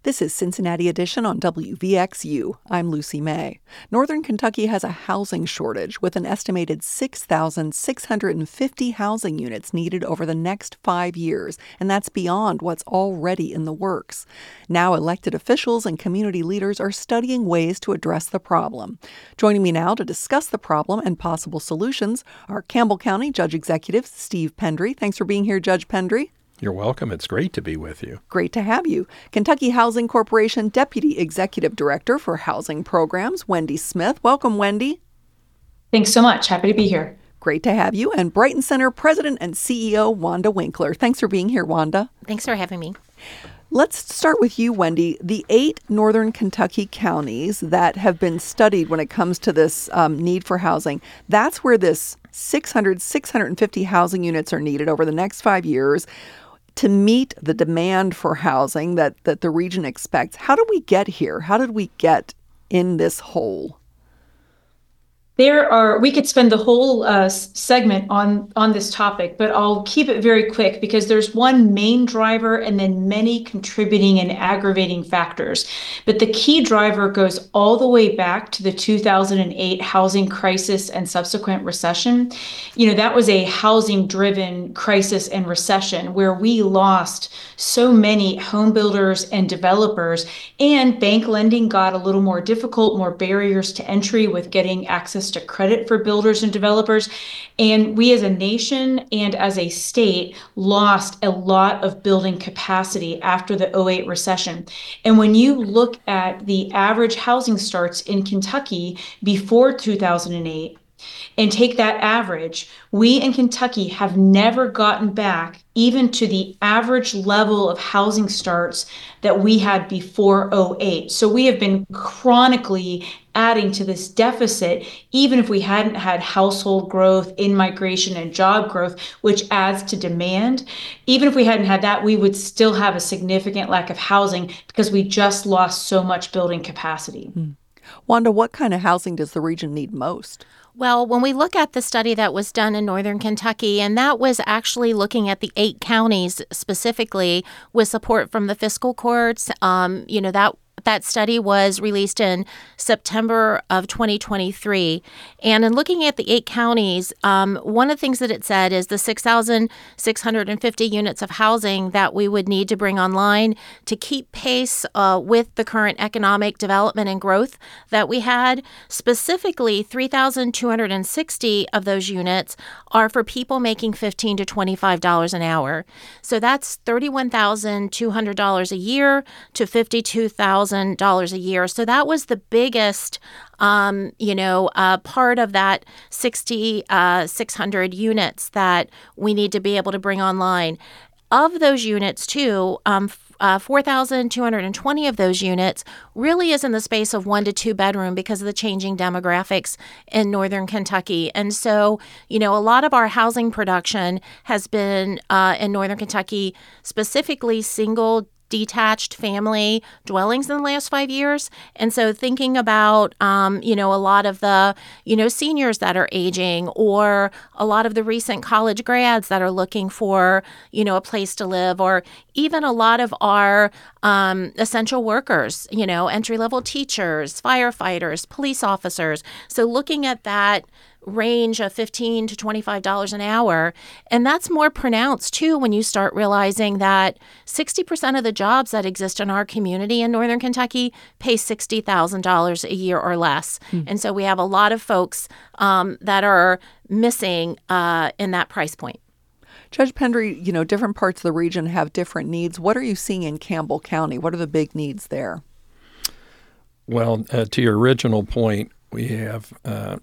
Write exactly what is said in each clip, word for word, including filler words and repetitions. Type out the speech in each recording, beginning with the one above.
This is Cincinnati Edition on W V X U. I'm Lucy May. Northern Kentucky has a housing shortage with an estimated six thousand six hundred fifty housing units needed over the next five years, and that's beyond what's already in the works. Now elected officials and community leaders are studying ways to address the problem. Joining me now to discuss the problem and possible solutions are Campbell County Judge Executive Steve Pendry. Thanks for being here, Judge Pendry. You're welcome. It's great to be with you. Great to have you. Kentucky Housing Corporation Deputy Executive Director for Housing Programs, Wendy Smith. Welcome, Wendy. Thanks so much. Happy to be here. Great to have you. And Brighton Center President and C E O, Wanda Winkler. Thanks for being here, Wanda. Thanks for having me. Let's start with you, Wendy. The eight northern Kentucky counties that have been studied when it comes to this um, need for housing, that's where this six hundred, six hundred fifty housing units are needed over the next five years to meet the demand for housing that, that the region expects. How did we get here? How did we get in this hole? There are, we could spend the whole uh, segment on, on this topic, but I'll keep it very quick because there's one main driver and then many contributing and aggravating factors. But the key driver goes all the way back to the two thousand eight housing crisis and subsequent recession. You know, that was a housing driven crisis and recession where we lost so many home builders and developers, and bank lending got a little more difficult, more barriers to entry with getting access to credit for builders and developers. And we as a nation and as a state lost a lot of building capacity after the oh eight recession. And when you look at the average housing starts in Kentucky before two thousand eight and take that average, we in Kentucky have never gotten back even to the average level of housing starts that we had before oh eight. So we have been chronically adding to this deficit, even if we hadn't had household growth, in-migration, and job growth, which adds to demand. Even if we hadn't had that, we would still have a significant lack of housing because we just lost so much building capacity. Hmm. Wanda, what kind of housing does the region need most? Well, when we look at the study that was done in Northern Kentucky, and that was actually looking at the eight counties specifically with support from the fiscal courts, um, you know, that That study was released in September of twenty twenty-three. And in looking at the eight counties, um, one of the things that it said is the six thousand six hundred fifty units of housing that we would need to bring online to keep pace uh, with the current economic development and growth that we had. Specifically, three thousand two hundred sixty of those units are for people making fifteen to twenty-five dollars an hour. So that's thirty-one thousand two hundred dollars a year to fifty-two thousand dollars a year. So that was the biggest, um, you know, uh, part of that sixty, six hundred units that we need to be able to bring online. Of those units, too, um, uh, four thousand two hundred twenty of those units really is in the space of one to two bedroom because of the changing demographics in Northern Kentucky. And so, you know, a lot of our housing production has been uh, in Northern Kentucky, specifically single detached family dwellings in the last five years. And so thinking about, um, you know, a lot of the, you know, seniors that are aging or a lot of the recent college grads that are looking for, you know, a place to live, or even a lot of our um, essential workers, you know, entry-level teachers, firefighters, police officers. So looking at that range of fifteen to twenty-five dollars an hour. And that's more pronounced, too, when you start realizing that sixty percent of the jobs that exist in our community in Northern Kentucky pay sixty thousand dollars a year or less. Mm. And so we have a lot of folks um, that are missing uh, in that price point. Judge Pendry, you know, different parts of the region have different needs. What are you seeing in Campbell County? What are the big needs there? Well, uh, to your original point, we have uh,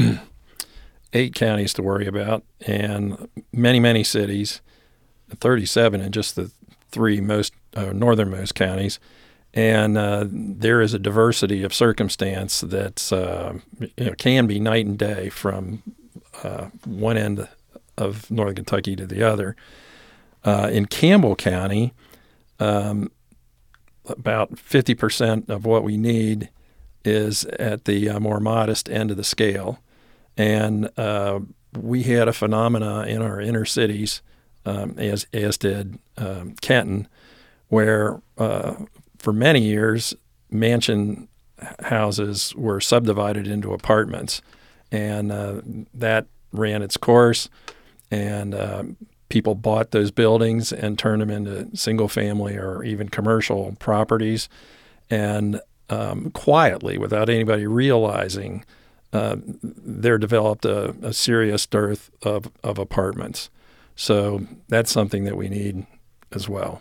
eight counties to worry about and many, many cities, thirty-seven in just the three most uh, northernmost counties. And uh, there is a diversity of circumstance that uh, you know, can be night and day from uh, one end of Northern Kentucky to the other. Uh, in Campbell County, um, about fifty percent of what we need is at the uh, more modest end of the scale. And uh, we had a phenomena in our inner cities, um, as as did um, Kenton, where uh, for many years, mansion houses were subdivided into apartments, and uh, that ran its course, and uh, people bought those buildings and turned them into single-family or even commercial properties, and um, quietly, without anybody realizing, uh, there developed a, a serious dearth of, of apartments. So that's something that we need as well.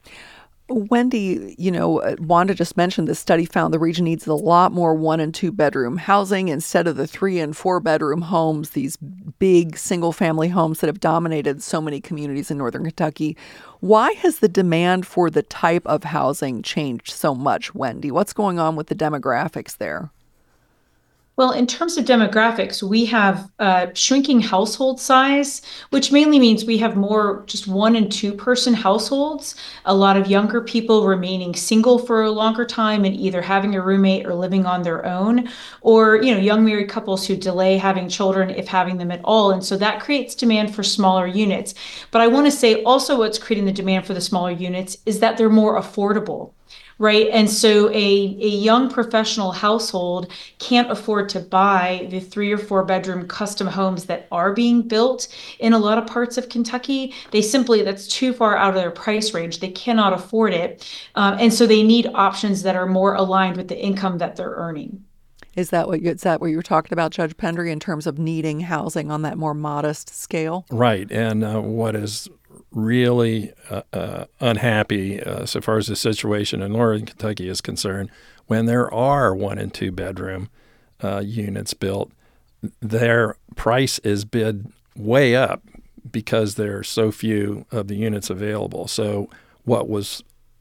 Wendy, you know, Wanda just mentioned this study found the region needs a lot more one and two bedroom housing instead of the three and four bedroom homes, these big single family homes that have dominated so many communities in Northern Kentucky. Why has the demand for the type of housing changed so much, Wendy? What's going on with the demographics there? Well, in terms of demographics, we have uh, shrinking household size, which mainly means we have more just one and two person households. A lot of younger people remaining single for a longer time and either having a roommate or living on their own, or, you know, young married couples who delay having children if having them at all. And so that creates demand for smaller units. But I want to say also what's creating the demand for the smaller units is that they're more affordable. Right. And so a, a young professional household can't afford to buy the three or four bedroom custom homes that are being built in a lot of parts of Kentucky. They simply, that's too far out of their price range. They cannot afford it. Um, and so they need options that are more aligned with the income that they're earning. Is that what you, is that what you were talking about, Judge Pendry, in terms of needing housing on that more modest scale? Right. And uh, what is really uh, uh, unhappy uh, so far as the situation in Northern Kentucky is concerned, when there are one and two bedroom uh, units built, their price is bid way up because there are so few of the units available. So what was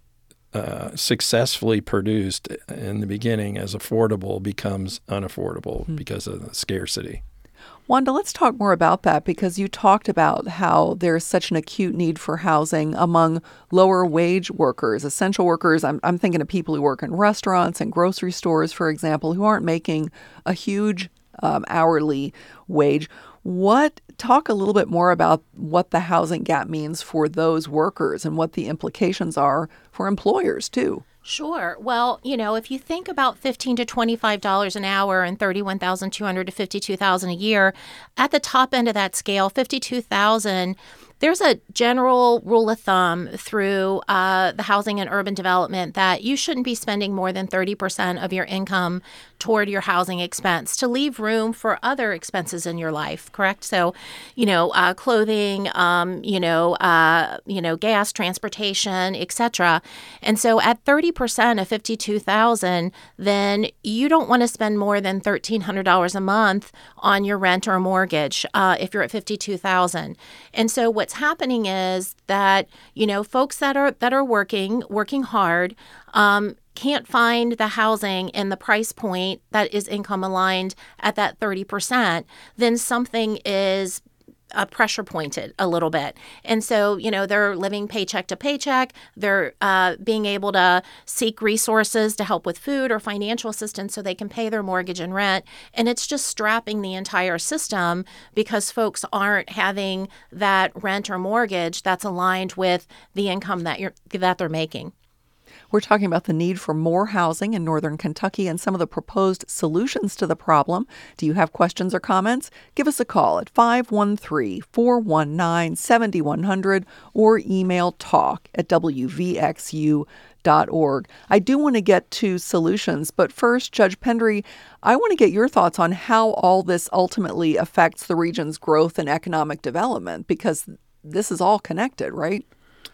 uh, successfully produced in the beginning as affordable becomes unaffordable mm-hmm. because of the scarcity. Wanda, let's talk more about that, because you talked about how there's such an acute need for housing among lower wage workers, essential workers. I'm, I'm thinking of people who work in restaurants and grocery stores, for example, who aren't making a huge um, hourly wage. What talk a little bit more about what the housing gap means for those workers and what the implications are for employers, too. Sure. Well, you know, if you think about fifteen to twenty-five dollars an hour and thirty-one thousand two hundred to fifty-two thousand dollars a year, at the top end of that scale, fifty-two thousand dollars, there's a general rule of thumb through uh, the housing and urban development that you shouldn't be spending more than thirty percent of your income toward your housing expense to leave room for other expenses in your life, correct? So, you know, uh, clothing, um, you know, uh, you know, gas, transportation, et cetera. And so at thirty percent of fifty-two thousand dollars, then you don't want to spend more than thirteen hundred dollars a month on your rent or mortgage uh, if you're at fifty-two thousand dollars. And so what's happening is that, you know, folks that are that are working, working hard, um, can't find the housing and the price point that is income aligned at that thirty percent, then something is uh, pressure pointed a little bit. And so, you know, they're living paycheck to paycheck. They're uh, being able to seek resources to help with food or financial assistance so they can pay their mortgage and rent. And it's just strapping the entire system because folks aren't having that rent or mortgage that's aligned with the income that you're that they're making. We're talking about the need for more housing in Northern Kentucky and some of the proposed solutions to the problem. Do you have questions or comments? Give us a call at five one three, four one nine, seven one zero zero or email talk at w v x u dot org. I do want to get to solutions, but first, Judge Pendry, I want to get your thoughts on how all this ultimately affects the region's growth and economic development, because this is all connected, right?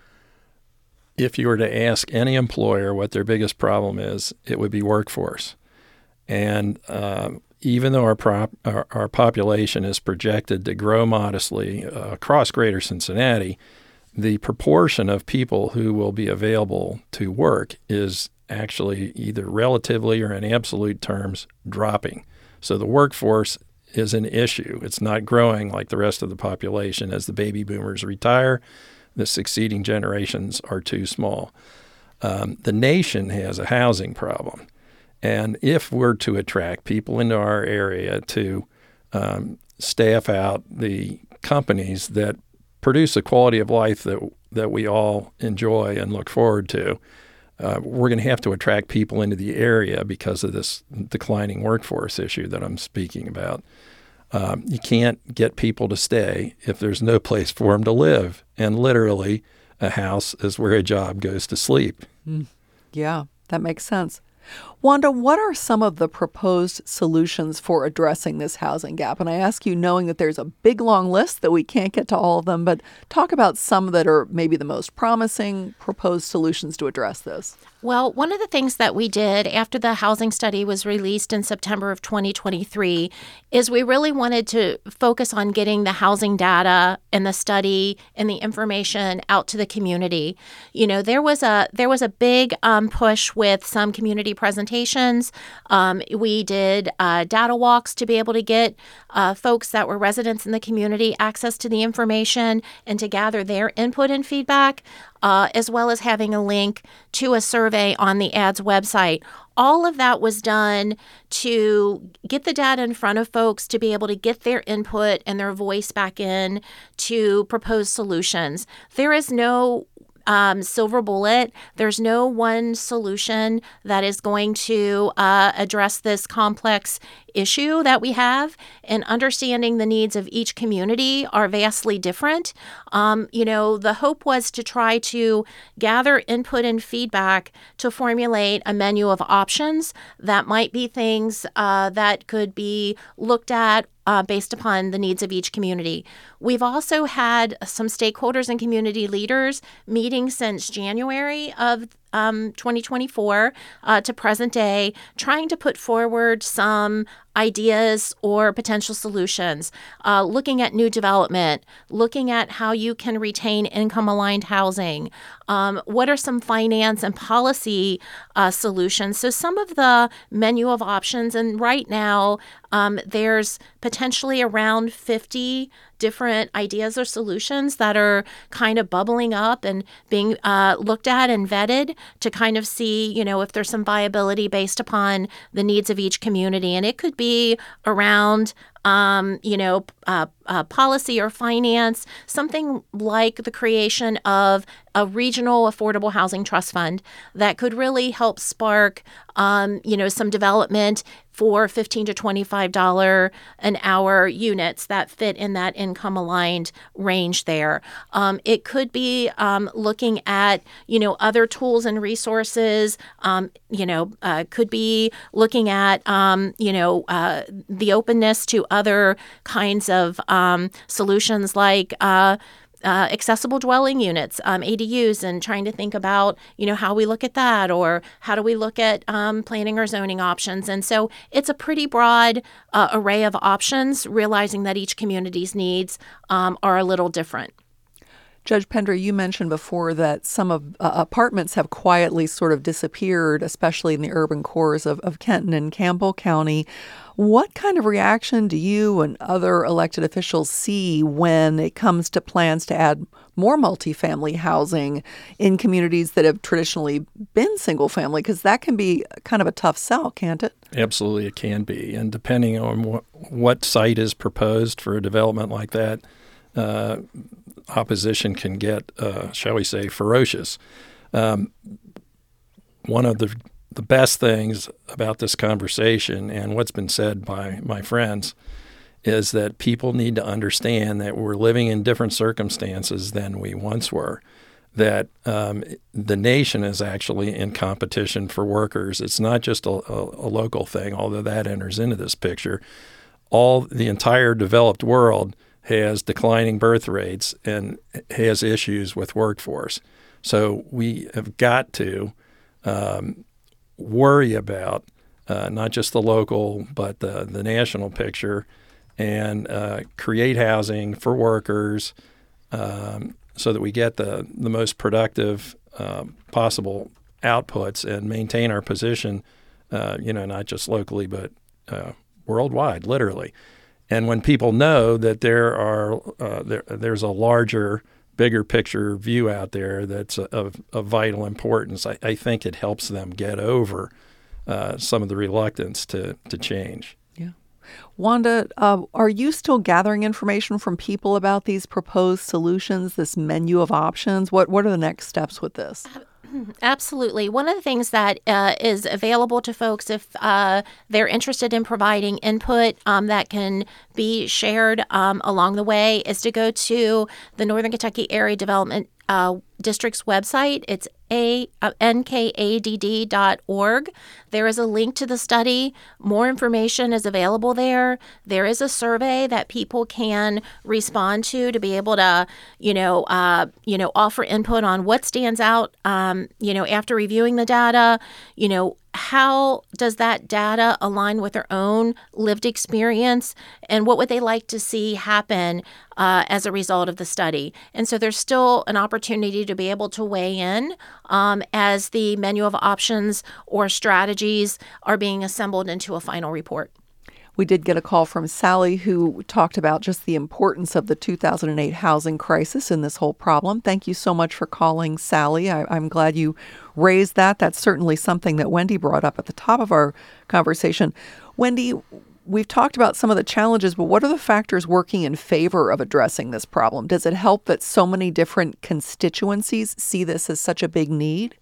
If you were to ask any employer what their biggest problem is, it would be workforce. And uh, even though our, prop, our our population is projected to grow modestly uh, across greater Cincinnati, the proportion of people who will be available to work is actually either relatively or in absolute terms dropping. So the workforce is an issue. It's not growing like the rest of the population. As the baby boomers retire, the succeeding generations are too small. Um, the nation has a housing problem. And if we're to attract people into our area to um, staff out the companies that produce a quality of life that that we all enjoy and look forward to, uh, we're going to have to attract people into the area because of this declining workforce issue that I'm speaking about. Um, you can't get people to stay if there's no place for them to live. And literally, a house is where a job goes to sleep. Mm. Yeah, that makes sense. Wanda, what are some of the proposed solutions for addressing this housing gap? And I ask you knowing that there's a big, long list that we can't get to all of them, but talk about some that are maybe the most promising proposed solutions to address this. Well, one of the things that we did after the housing study was released in September of twenty twenty-three is we really wanted to focus on getting the housing data and the study and the information out to the community. You know, there was a there was a big um, push with some community presentations. Um, we did uh, data walks to be able to get uh, folks that were residents in the community access to the information and to gather their input and feedback. Uh, as well as having a link to a survey on the A D S website. All of that was done to get the data in front of folks to be able to get their input and their voice back in to propose solutions. There is no Um, silver bullet. There's no one solution that is going to uh, address this complex issue that we have, and understanding the needs of each community are vastly different. Um, you know, the hope was to try to gather input and feedback to formulate a menu of options that might be things uh, that could be looked at Uh, based upon the needs of each community. We've also had some stakeholders and community leaders meeting since January of um, twenty twenty-four uh, to present day, trying to put forward some ideas or potential solutions, uh, looking at new development, looking at how you can retain income-aligned housing. Um, what are some finance and policy uh, solutions? So some of the menu of options, and right now um, there's potentially around fifty different ideas or solutions that are kind of bubbling up and being uh, looked at and vetted to kind of see, you know, if there's some viability based upon the needs of each community. And it could be around, um, you know, uh, uh, policy or finance, something like the creation of a regional affordable housing trust fund that could really help spark, um, you know, some development for fifteen to twenty-five dollars an hour units that fit in that income aligned range there. Um, it could be um, looking at, you know, other tools and resources, um, you know, uh, could be looking at, um, you know, uh, the openness to other kinds of um, solutions like uh, Uh, accessible dwelling units, um, A D Us, and trying to think about, you know, how we look at that, or how do we look at um, planning or zoning options. And so it's a pretty broad uh, array of options, realizing that each community's needs um, are a little different. Judge Pender, you mentioned before that some of uh, apartments have quietly sort of disappeared, especially in the urban cores of, of Kenton and Campbell County. What kind of reaction do you and other elected officials see when it comes to plans to add more multifamily housing in communities that have traditionally been single family? Because that can be kind of a tough sell, can't it? Absolutely, it can be. And depending on what, what site is proposed for a development like that, uh, opposition can get, uh, shall we say, ferocious. Um, one of the the best things about this conversation and what's been said by my friends is that people need to understand that we're living in different circumstances than we once were, that um, the nation is actually in competition for workers. It's not just a, a, a local thing, although that enters into this picture. All the entire developed world has declining birth rates and has issues with workforce. So we have got to um, worry about uh, not just the local, but the, the national picture, and uh, create housing for workers um, so that we get the, the most productive uh, possible outputs and maintain our position, uh, you know, not just locally, but uh, worldwide, literally. And when people know that there are uh, there, there's a larger, bigger picture view out there that's of, of vital importance, I, I think it helps them get over uh, some of the reluctance to, to change. Yeah. Wanda, uh, are you still gathering information from people about these proposed solutions, this menu of options? What what are the next steps with this? Absolutely. One of the things that uh, is available to folks if uh, they're interested in providing input um, that can be shared um, along the way is to go to the Northern Kentucky Area Development uh, District's website. It's a, uh, N K A D D dot org. There is a link to the study. More information is available there. There is a survey that people can respond to to be able to, you know, uh, you know, offer input on what stands out, um, you know, after reviewing the data, you know, how does that data align with their own lived experience, and what would they like to see happen uh, as a result of the study? And so there's still an opportunity to be able to weigh in um, as the menu of options or strategies are being assembled into a final report. We did get a call from Sally, who talked about just the importance of the two thousand eight housing crisis in this whole problem. Thank you so much for calling, Sally. I, I'm glad you raised that. That's certainly something that Wendy brought up at the top of our conversation. Wendy, we've talked about some of the challenges, but what are the factors working in favor of addressing this problem? Does it help that so many different constituencies see this as such a big need?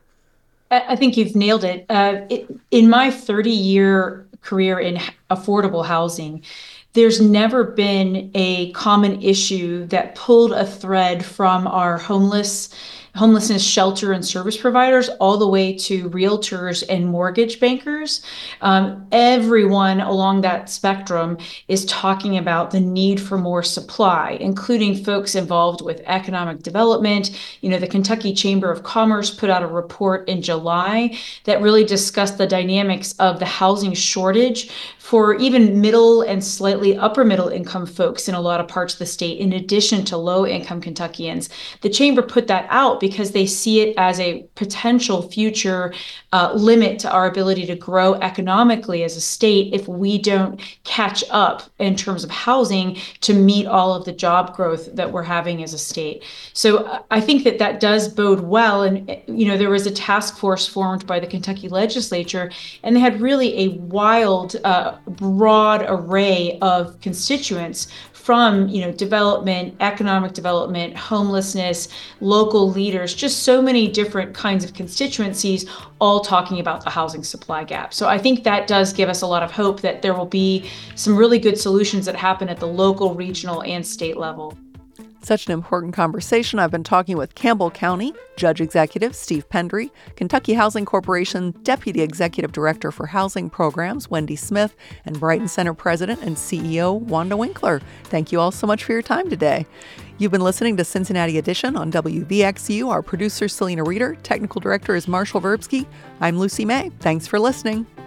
I think you've nailed it. Uh, it in my thirty-year career in affordable housing, there's never been a common issue that pulled a thread from our homeless homelessness shelter and service providers all the way to realtors and mortgage bankers. Um, everyone along that spectrum is talking about the need for more supply, including folks involved with economic development. You know, the Kentucky Chamber of Commerce put out a report in July that really discussed the dynamics of the housing shortage for even middle and slightly upper middle income folks in a lot of parts of the state, in addition to low income Kentuckians. The chamber put that out because they see it as a potential future uh, limit to our ability to grow economically as a state if we don't catch up in terms of housing to meet all of the job growth that we're having as a state. So I think that that does bode well. And, you know, there was a task force formed by the Kentucky legislature, and they had really a wild, uh, broad array of constituents from, you know, development, economic development, homelessness, local leaders, just so many different kinds of constituencies, all talking about the housing supply gap. So I think that does give us a lot of hope that there will be some really good solutions that happen at the local, regional, and state level. Such an important conversation. I've been talking with Campbell County Judge Executive Steve Pendry, Kentucky Housing Corporation Deputy Executive Director for Housing Programs Wendy Smith, and Brighton Center President and C E O Wanda Winkler. Thank you all so much for your time today. You've been listening to Cincinnati Edition on W V X U. Our producer, Selena Reeder. Technical Director is Marshall Verbsky. I'm Lucy May. Thanks for listening.